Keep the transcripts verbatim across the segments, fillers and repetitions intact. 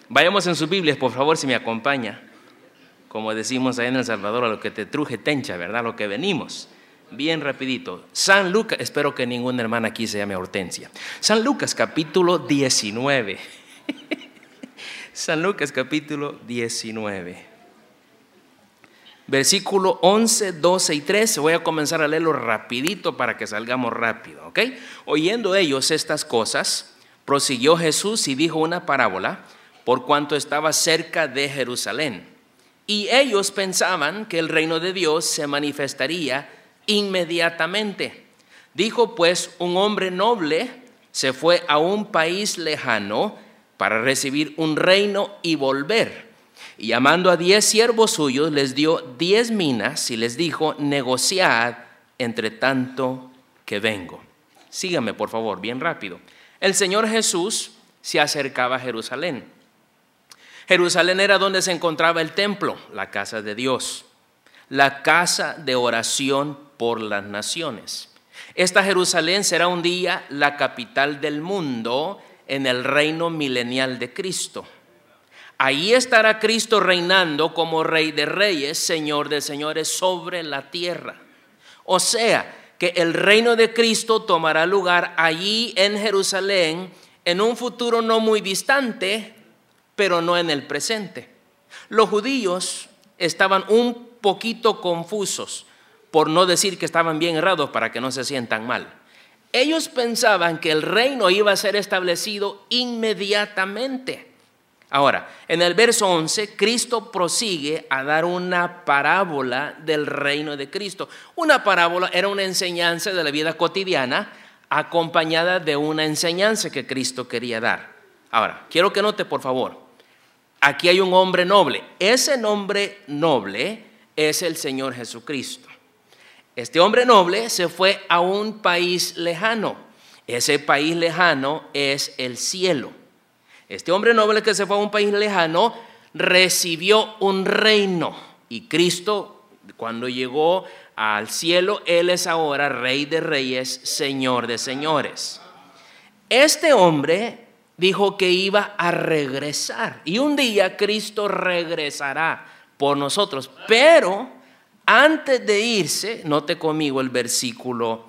Vayamos en sus Biblias, por favor, si me acompaña. Como decimos ahí en El Salvador, a lo que te truje tencha, ¿verdad? Lo que venimos. Bien rapidito. San Lucas, espero que ninguna hermana aquí se llame Hortensia. San Lucas capítulo diecinueve. San Lucas capítulo diecinueve. Versículo once, doce y trece. Voy a comenzar a leerlo rapidito para que salgamos rápido, ¿ok? Oyendo ellos estas cosas, prosiguió Jesús y dijo una parábola, por cuanto estaba cerca de Jerusalén. Y ellos pensaban que el reino de Dios se manifestaría inmediatamente. Dijo pues, un hombre noble se fue a un país lejano para recibir un reino y volver. Y llamando a diez siervos suyos, les dio diez minas y les dijo, negociad entre tanto que vengo. Sígame, por favor, bien rápido. El Señor Jesús se acercaba a Jerusalén. Jerusalén era donde se encontraba el templo, la casa de Dios, la casa de oración por las naciones. Esta Jerusalén será un día la capital del mundo en el reino milenial de Cristo. Ahí estará Cristo reinando como Rey de Reyes, Señor de Señores sobre la tierra. O sea, que el reino de Cristo tomará lugar allí en Jerusalén en un futuro no muy distante, pero no en el presente. Los judíos estaban un poquito confusos, por no decir que estaban bien errados para que no se sientan mal. Ellos pensaban que el reino iba a ser establecido inmediatamente. Ahora, en el verso once, Cristo prosigue a dar una parábola del reino de Cristo. Una parábola era una enseñanza de la vida cotidiana acompañada de una enseñanza que Cristo quería dar. Ahora, quiero que note, por favor, aquí hay un hombre noble. Ese hombre noble es el Señor Jesucristo. Este hombre noble se fue a un país lejano. Ese país lejano es el cielo. Este hombre noble que se fue a un país lejano recibió un reino. Y Cristo, cuando llegó al cielo, Él es ahora Rey de Reyes, Señor de Señores. Este hombre dijo que iba a regresar. Y un día Cristo regresará por nosotros. Pero antes de irse, note conmigo el versículo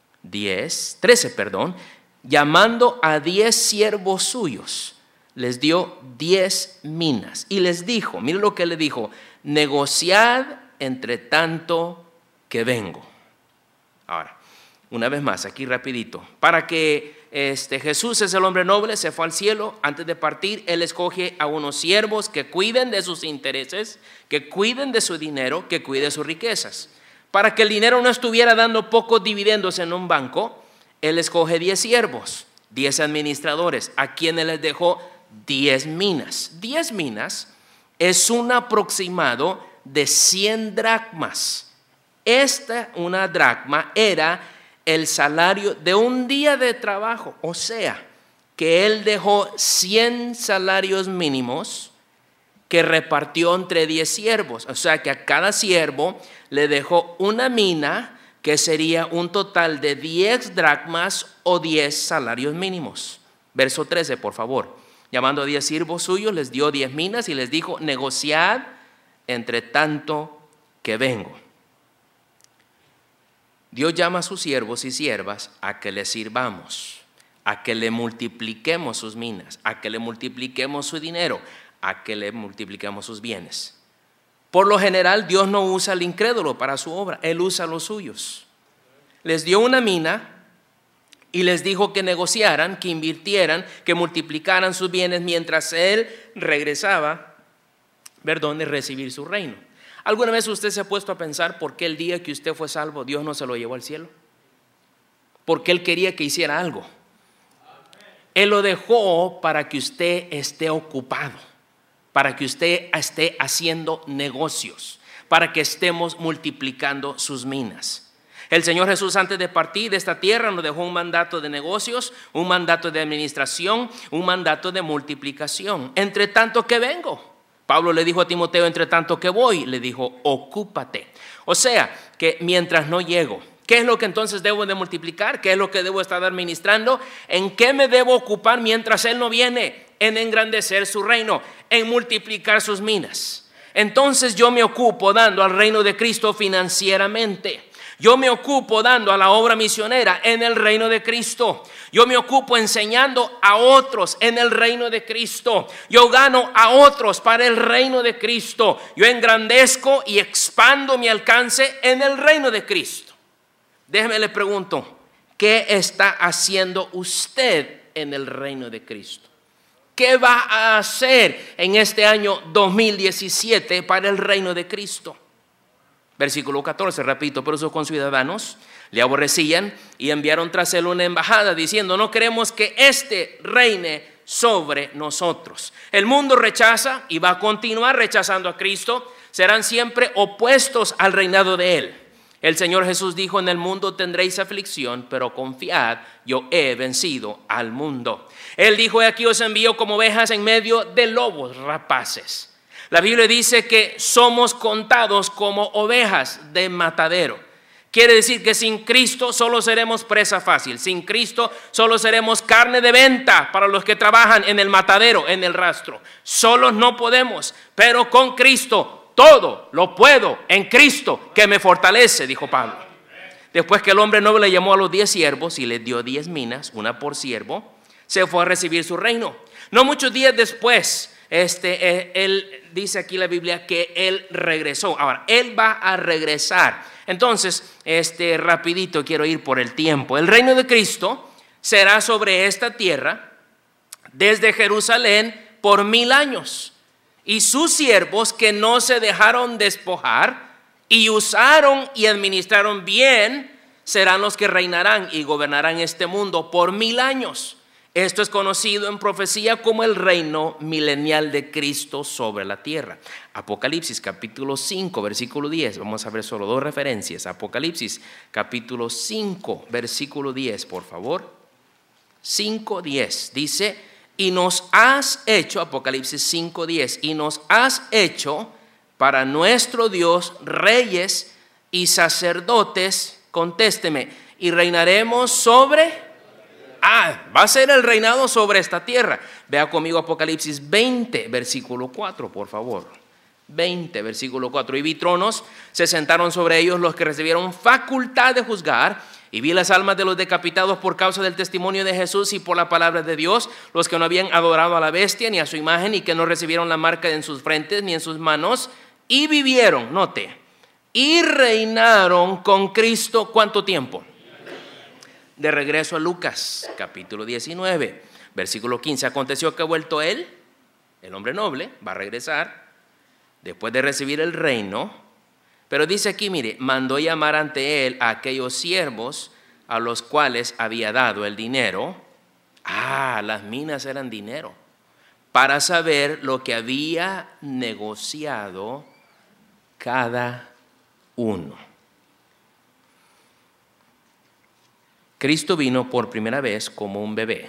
diez, trece, perdón, llamando a diez siervos suyos, les dio diez minas y les dijo, mire lo que le dijo, negociad entre tanto que vengo. Ahora, una vez más, aquí rapidito, para que este, Jesús es el hombre noble, se fue al cielo. Antes de partir, Él escoge a unos siervos que cuiden de sus intereses, que cuiden de su dinero, que cuiden sus riquezas. Para que el dinero no estuviera dando pocos dividendos en un banco, Él escoge diez siervos, diez administradores, a quienes les dejó diez minas. diez minas es un aproximado de cien dracmas. Esta, una dracma, era el salario de un día de trabajo. O sea, que Él dejó cien salarios mínimos que repartió entre diez siervos. O sea, que a cada siervo le dejó una mina que sería un total de diez dracmas o diez salarios mínimos. Verso trece, por favor. Llamando a diez siervos suyos, les dio diez minas y les dijo, negociad entre tanto que vengo. Dios llama a sus siervos y siervas a que le sirvamos, a que le multipliquemos sus minas, a que le multipliquemos su dinero, a que le multipliquemos sus bienes. Por lo general, Dios no usa al incrédulo para su obra, Él usa a los suyos. Les dio una mina y les dijo que negociaran, que invirtieran, que multiplicaran sus bienes mientras Él regresaba, perdón, de recibir su reino. ¿Alguna vez usted se ha puesto a pensar por qué el día que usted fue salvo Dios no se lo llevó al cielo? Porque Él quería que hiciera algo. Él lo dejó para que usted esté ocupado, para que usted esté haciendo negocios, para que estemos multiplicando sus minas. El Señor Jesús, antes de partir de esta tierra, nos dejó un mandato de negocios, un mandato de administración, un mandato de multiplicación. Entre tanto que vengo, Pablo le dijo a Timoteo, entre tanto que voy, le dijo, ocúpate. O sea, que mientras no llego, ¿qué es lo que entonces debo de multiplicar? ¿Qué es lo que debo estar administrando? ¿En qué me debo ocupar mientras Él no viene? en engrandecer su reino, en multiplicar sus minas. Entonces yo me ocupo dando al reino de Cristo financieramente. Yo me ocupo dando a la obra misionera en el reino de Cristo. Yo me ocupo enseñando a otros en el reino de Cristo. Yo gano a otros para el reino de Cristo. Yo engrandezco y expando mi alcance en el reino de Cristo. Déjeme le pregunto, ¿qué está haciendo usted en el reino de Cristo? ¿Qué va a hacer en este año dos mil diecisiete para el reino de Cristo? Versículo catorce, repito, pero sus conciudadanos le aborrecían y enviaron tras él una embajada diciendo: no queremos que éste reine sobre nosotros. El mundo rechaza y va a continuar rechazando a Cristo. Serán siempre opuestos al reinado de él. El Señor Jesús dijo: en el mundo tendréis aflicción, pero confiad, yo he vencido al mundo. Él dijo: he aquí os envío como ovejas en medio de lobos rapaces. La Biblia dice que somos contados como ovejas de matadero. Quiere decir que sin Cristo solo seremos presa fácil. Sin Cristo solo seremos carne de venta para los que trabajan en el matadero, en el rastro. Solos no podemos, pero con Cristo todo lo puedo en Cristo que me fortalece, dijo Pablo. Después que el hombre noble le llamó a los diez siervos y les dio diez minas, una por siervo, se fue a recibir su reino. No muchos días después, Este, eh, él dice aquí la Biblia que él regresó. Ahora, él va a regresar. Entonces, este, rapidito quiero ir por el tiempo. El reino de Cristo será sobre esta tierra desde Jerusalén por mil años. Y sus siervos que no se dejaron despojar y usaron y administraron bien, serán los que reinarán y gobernarán este mundo por mil años. Esto es conocido en profecía como el reino milenial de Cristo sobre la tierra. Apocalipsis capítulo cinco, versículo diez. Vamos a ver solo dos referencias. Apocalipsis capítulo cinco, versículo diez, por favor. cinco, diez. Dice: y nos has hecho, Apocalipsis cinco, diez, y nos has hecho para nuestro Dios reyes y sacerdotes, contésteme, y reinaremos sobre... Ah, va a ser el reinado sobre esta tierra. Vea conmigo Apocalipsis veinte, versículo cuatro, por favor. veinte, versículo cuatro. Y vi tronos, se sentaron sobre ellos los que recibieron facultad de juzgar. Y vi las almas de los decapitados por causa del testimonio de Jesús y por la palabra de Dios, los que no habían adorado a la bestia ni a su imagen y que no recibieron la marca en sus frentes ni en sus manos. Y vivieron, note, y reinaron con Cristo, ¿cuánto tiempo? De regreso a Lucas, capítulo diecinueve, versículo quince. Aconteció que vuelto él, el hombre noble, va a regresar después de recibir el reino. Pero dice aquí, mire, mandó llamar ante él a aquellos siervos a los cuales había dado el dinero. Ah, las minas eran dinero. Para saber lo que había negociado cada uno. Cristo vino por primera vez como un bebé.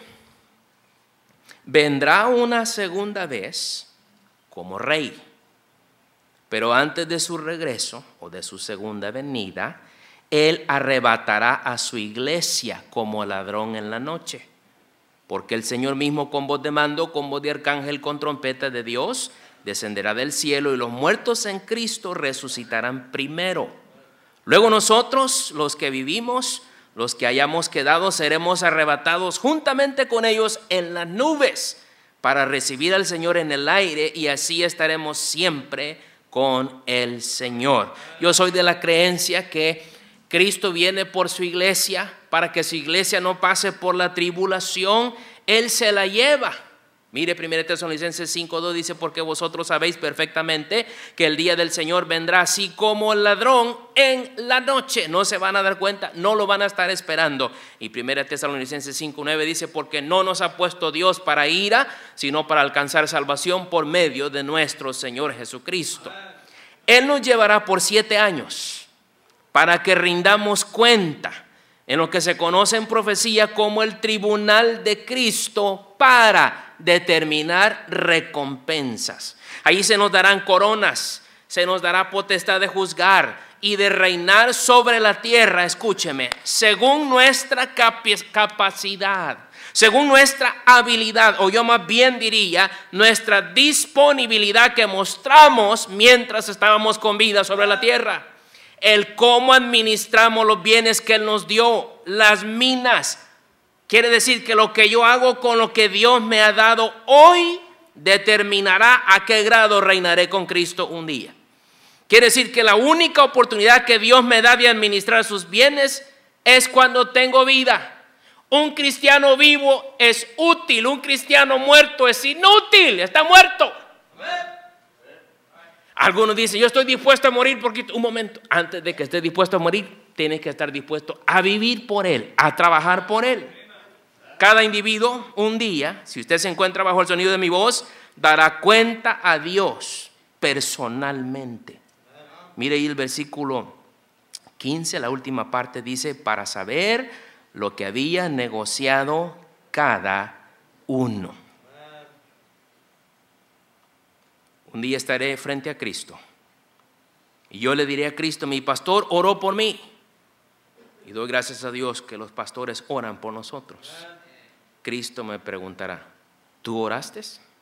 Vendrá una segunda vez como rey. Pero antes de su regreso o de su segunda venida, Él arrebatará a su iglesia como ladrón en la noche. Porque el Señor mismo con voz de mando, con voz de arcángel, con trompeta de Dios, descenderá del cielo y los muertos en Cristo resucitarán primero. Luego nosotros, los que vivimos, los que hayamos quedado, seremos arrebatados juntamente con ellos en las nubes para recibir al Señor en el aire y así estaremos siempre con el Señor. Yo soy de la creencia que Cristo viene por su iglesia para que su iglesia no pase por la tribulación. Él se la lleva. Mire, primera Tesalonicenses cinco dos dice: porque vosotros sabéis perfectamente que el día del Señor vendrá así como el ladrón en la noche. No se van a dar cuenta, no lo van a estar esperando. Y primera Tesalonicenses cinco nueve dice: porque no nos ha puesto Dios para ira, sino para alcanzar salvación por medio de nuestro Señor Jesucristo. Él nos llevará por siete años para que rindamos cuenta en lo que se conoce en profecía como el tribunal de Cristo para determinar recompensas. Ahí se nos darán coronas, se nos dará potestad de juzgar y de reinar sobre la tierra, escúcheme, según nuestra capacidad, según nuestra habilidad, o yo más bien diría, nuestra disponibilidad que mostramos mientras estábamos con vida sobre la tierra. El cómo administramos los bienes que Él nos dio, las minas. Quiere decir que lo que yo hago con lo que Dios me ha dado hoy determinará a qué grado reinaré con Cristo un día. Quiere decir que la única oportunidad que Dios me da de administrar sus bienes es cuando tengo vida. Un cristiano vivo es útil, un cristiano muerto es inútil, está muerto. Algunos dicen, yo estoy dispuesto a morir porque... Un momento, antes de que estés dispuesto a morir, tienes que estar dispuesto a vivir por Él, a trabajar por Él. Cada individuo, un día, si usted se encuentra bajo el sonido de mi voz, dará cuenta a Dios personalmente. Mire ahí el versículo quince, la última parte dice, para saber lo que había negociado cada uno. Un día estaré frente a Cristo y yo le diré a Cristo, mi pastor oró por mí. Y doy gracias a Dios que los pastores oran por nosotros. Cristo me preguntará, ¿tú oraste?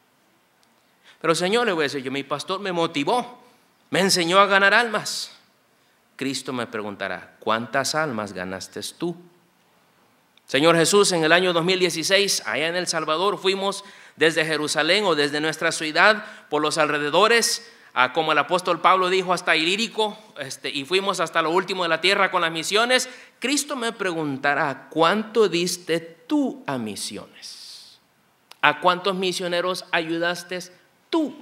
Pero Señor, le voy a decir yo, mi pastor me motivó, me enseñó a ganar almas. Cristo me preguntará, ¿cuántas almas ganaste tú? Señor Jesús, en el año dos mil dieciséis, allá en El Salvador, fuimos desde Jerusalén o desde nuestra ciudad por los alrededores, a, como el apóstol Pablo dijo, hasta Ilírico, este, y fuimos hasta lo último de la tierra con las misiones. Cristo me preguntará, ¿cuánto diste tú a misiones? ¿A cuántos misioneros ayudaste tú?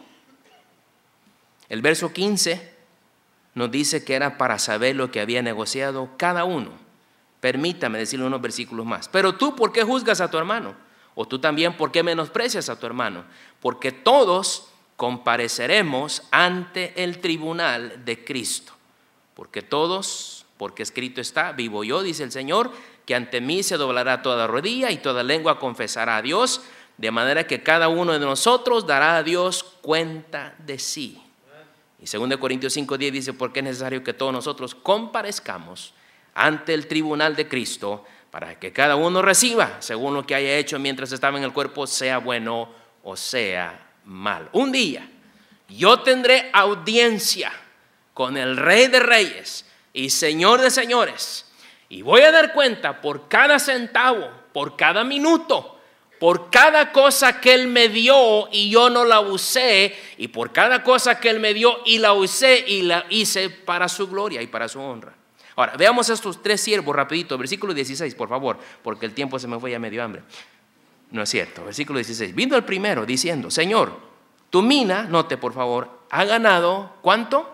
El verso quince nos dice que era para saber lo que había negociado cada uno. Permítame decirle unos versículos más. Pero tú, ¿por qué juzgas a tu hermano? O tú también, ¿por qué menosprecias a tu hermano? Porque todos compareceremos ante el tribunal de Cristo. Porque todos, porque escrito está, vivo yo, dice el Señor, que ante mí se doblará toda rodilla y toda lengua confesará a Dios, de manera que cada uno de nosotros dará a Dios cuenta de sí. Y segundo Corintios cinco diez dice, porque es necesario que todos nosotros comparezcamos ante el tribunal de Cristo, para que cada uno reciba según lo que haya hecho mientras estaba en el cuerpo, sea bueno o sea malo. Un día yo tendré audiencia con el Rey de Reyes y Señor de Señores, y voy a dar cuenta por cada centavo, por cada minuto, por cada cosa que Él me dio y yo no la usé, y por cada cosa que Él me dio y la usé y la hice para su gloria y para su honra. Ahora, veamos estos tres siervos rapidito, versículo dieciséis, por favor, porque el tiempo se me fue, ya me dio hambre. No es cierto, versículo dieciséis. Vino el primero diciendo, Señor, tu mina, note por favor, ha ganado, ¿cuánto?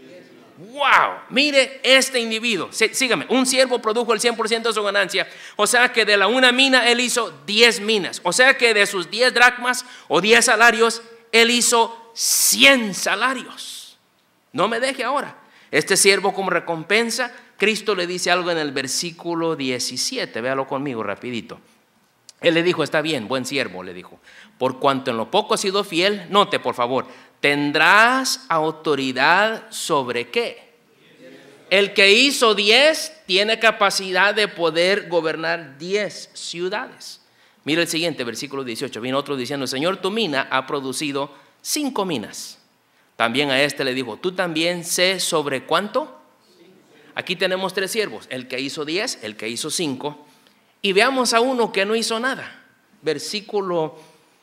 ¡Wow! Mire este individuo, sí, sígame, un siervo produjo el cien por ciento de su ganancia, o sea que de la una mina él hizo diez minas, o sea que de sus diez dracmas o diez salarios, él hizo cien salarios. No me deje ahora. Este siervo como recompensa, Cristo le dice algo en el versículo diecisiete, véalo conmigo rapidito. Él le dijo, está bien, buen siervo, le dijo, por cuanto en lo poco has sido fiel, note por favor, tendrás autoridad sobre ¿qué? El que hizo diez tiene capacidad de poder gobernar diez ciudades. Mira el siguiente, versículo dieciocho, vino otro diciendo, Señor, tu mina ha producido cinco minas. También a este le dijo, tú también sé sobre cuánto. Aquí tenemos tres siervos, el que hizo diez, el que hizo cinco, y veamos a uno que no hizo nada. Versículo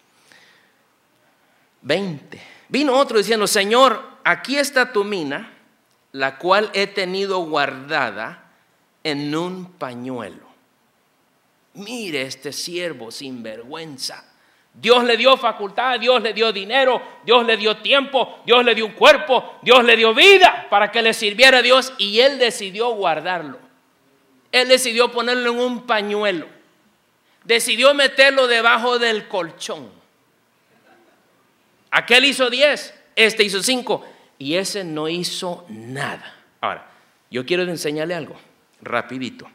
veinte. Vino otro diciendo, Señor, aquí está tu mina, la cual he tenido guardada en un pañuelo. Mire este siervo sin vergüenza. Dios le dio facultad, Dios le dio dinero, Dios le dio tiempo, Dios le dio un cuerpo, Dios le dio vida para que le sirviera a Dios, y él decidió guardarlo. Él decidió ponerlo en un pañuelo. Decidió meterlo debajo del colchón. Aquel hizo diez, este hizo cinco y ese no hizo nada. Ahora, yo quiero enseñarle algo rapidito.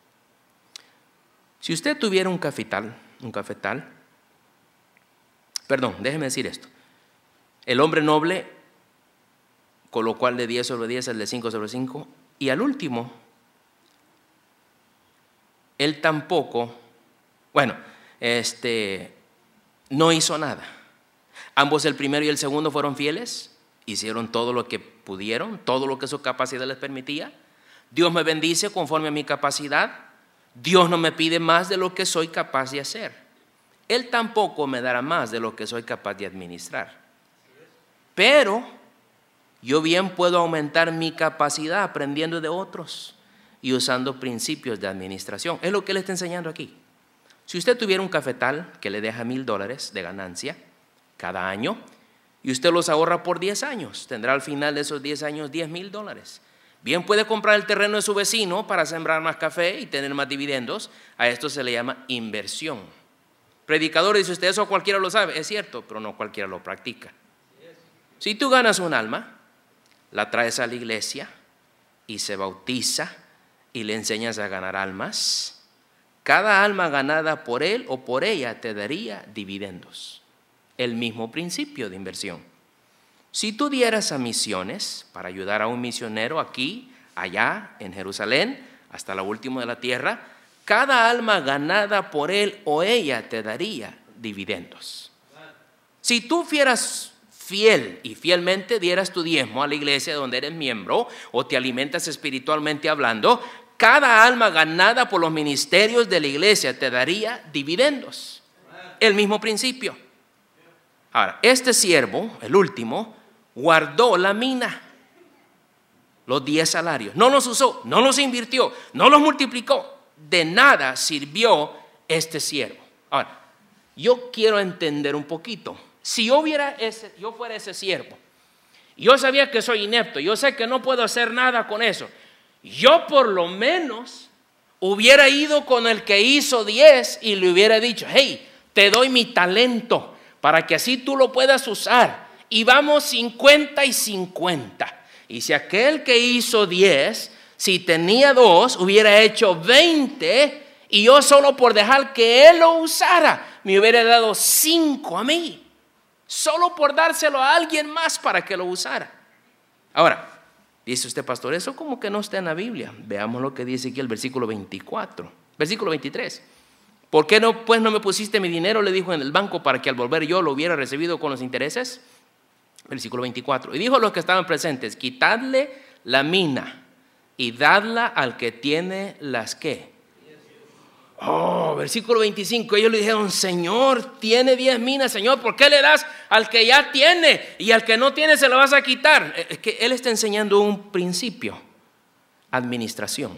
Si usted tuviera un cafetal, un cafetal, perdón, déjeme decir esto. El hombre noble colocó al de diez sobre diez, al de cinco sobre cinco, y al último, él tampoco, bueno, este, no hizo nada. Ambos, el primero y el segundo, fueron fieles, hicieron todo lo que pudieron, todo lo que su capacidad les permitía. Dios me bendice conforme a mi capacidad. Dios no me pide más de lo que soy capaz de hacer. Él tampoco me dará más de lo que soy capaz de administrar. Pero yo bien puedo aumentar mi capacidad aprendiendo de otros y usando principios de administración. Es lo que Él está enseñando aquí. Si usted tuviera un cafetal que le deja mil dólares de ganancia cada año y usted los ahorra por diez años, tendrá al final de esos diez años diez mil dólares. Bien puede comprar el terreno de su vecino para sembrar más café y tener más dividendos. A esto se le llama inversión. Predicador, dice usted, eso cualquiera lo sabe. Es cierto, pero no cualquiera lo practica. Si tú ganas un alma, la traes a la iglesia y se bautiza y le enseñas a ganar almas, cada alma ganada por él o por ella te daría dividendos. El mismo principio de inversión. Si tú dieras a misiones para ayudar a un misionero aquí, allá, en Jerusalén, hasta la última de la tierra, cada alma ganada por él o ella te daría dividendos. Si tú fueras fiel y fielmente dieras tu diezmo a la iglesia donde eres miembro o te alimentas espiritualmente hablando, cada alma ganada por los ministerios de la iglesia te daría dividendos. El mismo principio. Ahora, este siervo, el último, guardó la mina, los diez salarios. No los usó, no los invirtió, no los multiplicó. De nada sirvió este siervo. Ahora, yo quiero entender un poquito. Si yo, hubiera ese, yo fuera ese siervo, yo sabía que soy inepto, yo sé que no puedo hacer nada con eso. Yo por lo menos hubiera ido con el que hizo diez y le hubiera dicho, hey, te doy mi talento para que así tú lo puedas usar. Y vamos cincuenta y cincuenta. Y si aquel que hizo diez, si tenía dos, hubiera hecho veinte, y yo solo por dejar que él lo usara, me hubiera dado cinco a mí. Solo por dárselo a alguien más para que lo usara. Ahora, dice usted, pastor, eso como que no está en la Biblia. Veamos lo que dice aquí el versículo veinticuatro. Versículo veintitrés. ¿Por qué no, pues no me pusiste mi dinero, le dijo, en el banco, para que al volver yo lo hubiera recibido con los intereses? Versículo veinticuatro. Y dijo a los que estaban presentes, quitadle la mina y dadla al que tiene las ¿qué? Oh, versículo veinticinco. Ellos le dijeron, Señor, tiene diez minas. Señor, ¿por qué le das al que ya tiene y al que no tiene se lo vas a quitar? Es que Él está enseñando un principio. Administración.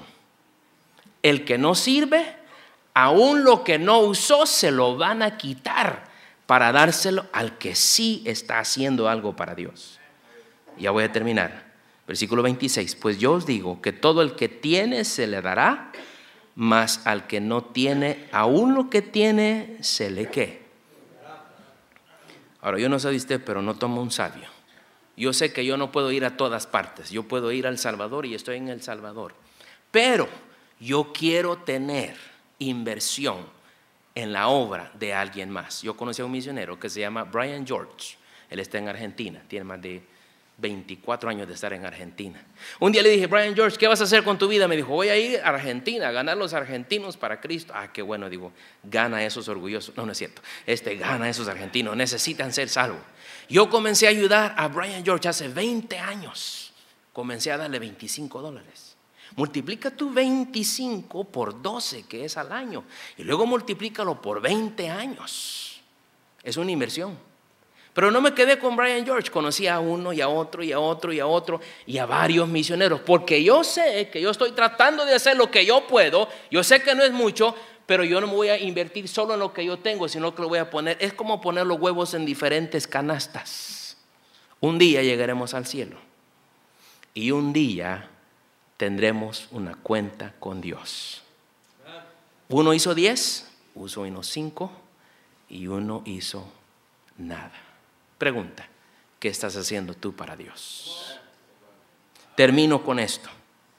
El que no sirve, aún lo que no usó se lo van a quitar para dárselo al que sí está haciendo algo para Dios. Ya voy a terminar. Versículo veintiséis. Pues yo os digo que todo el que tiene se le dará, mas al que no tiene, aún lo que tiene se le ¿qué? Ahora, yo no sé de usted, pero no tomo un sabio. Yo sé que yo no puedo ir a todas partes. Yo puedo ir a El Salvador y estoy en El Salvador. Pero yo quiero tener inversión en la obra de alguien más. Yo conocí a un misionero que se llama Brian George. Él está en Argentina, tiene más de veinticuatro años de estar en Argentina. Un día le dije, Brian George, ¿qué vas a hacer con tu vida? Me dijo, voy a ir a Argentina a ganar los argentinos para Cristo. Ah, qué bueno. Digo, gana a esos orgullosos. No, no es cierto. Este gana a esos argentinos, necesitan ser salvos. Yo comencé a ayudar a Brian George hace veinte años. Comencé a darle veinticinco dólares. Multiplica tu veinticinco por doce, que es al año, y luego multiplícalo por veinte años. Es una inversión. Pero no me quedé con Brian George. Conocí a uno y a otro y a otro y a otro y a varios misioneros, porque yo sé que yo estoy tratando de hacer lo que yo puedo. Yo sé que no es mucho, pero yo no me voy a invertir solo en lo que yo tengo, sino que lo voy a poner. Es como poner los huevos en diferentes canastas. Un día llegaremos al cielo y un día tendremos una cuenta con Dios. Uno hizo diez, uno hizo cinco y uno hizo nada. Pregunta, ¿qué estás haciendo tú para Dios? Termino con esto.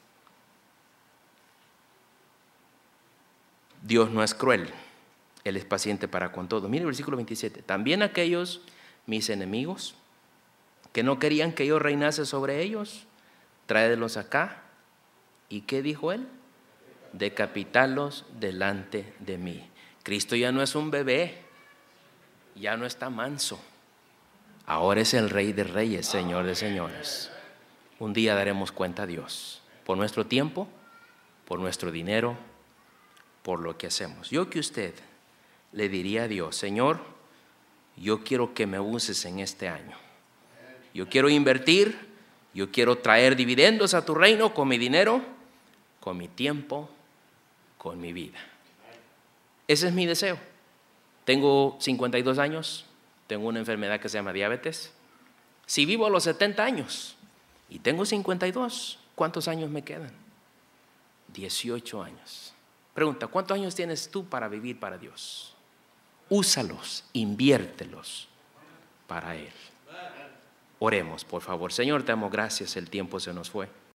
Dios no es cruel, Él es paciente para con todo. Mire el versículo veintisiete. También aquellos mis enemigos que no querían que yo reinase sobre ellos, tráelos acá. ¿Y qué dijo Él? Decapitarlos delante de mí. Cristo ya no es un bebé, ya no está manso. Ahora es el Rey de Reyes, Señor de señores. Un día daremos cuenta a Dios por nuestro tiempo, por nuestro dinero, por lo que hacemos. Yo que usted le diría a Dios: Señor, yo quiero que me uses en este año. Yo quiero invertir, yo quiero traer dividendos a tu reino con mi dinero, con mi tiempo, con mi vida. Ese es mi deseo. Tengo cincuenta y dos años, tengo una enfermedad que se llama diabetes. Si vivo a los setenta años y tengo cincuenta y dos, ¿cuántos años me quedan? dieciocho años. Pregunta: ¿cuántos años tienes tú para vivir para Dios? Úsalos, inviértelos para Él. Oremos, por favor. Señor, te damos gracias, el tiempo se nos fue.